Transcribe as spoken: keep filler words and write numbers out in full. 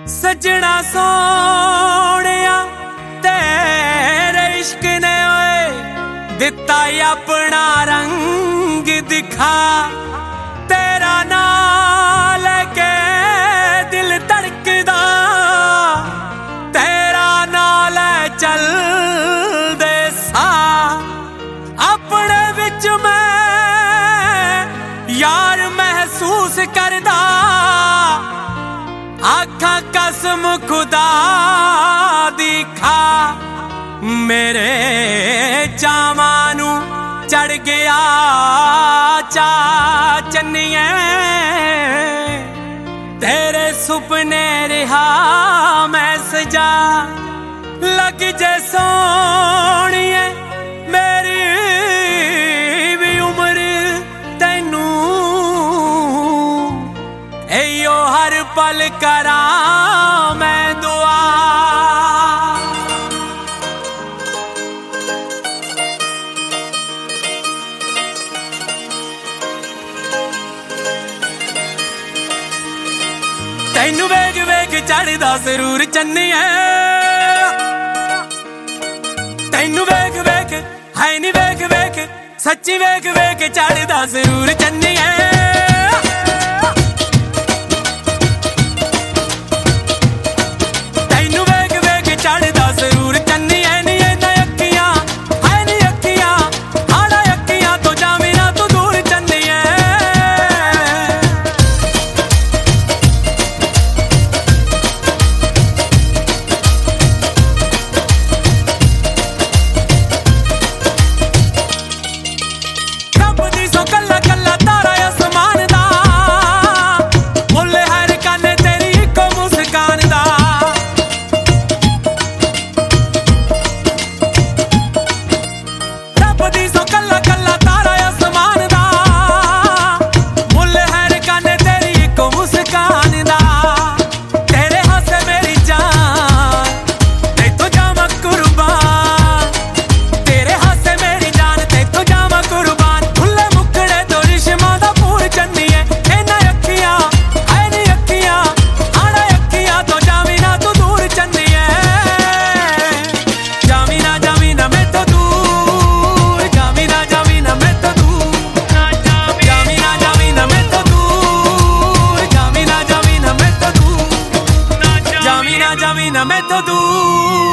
सजना सोनिया तेरे इश्क ने ओए दिता अपना रंग दिखा। तेरा नाल के दिल धड़कदा, तेरा नाल चल दे सा। अपने विच मैं यार महसूस करदा, आखा कसम खुदा दी खा। मेरे चावां नू चढ़ गया चा चन्निए, तेरे सुपने रिहा मैं सजा। लग जे सोनिए मेरी भी उम्र तैनू, एयो हर पल करा मैं दुआ। तैनू वेग वेग चढ़दा जरूर चन्निए, तैनू वेग वेग है नी वेग वेग, सच्ची वेग वेग चढ़दा जरूर चन्निए। जामी ना मैं तो दूर।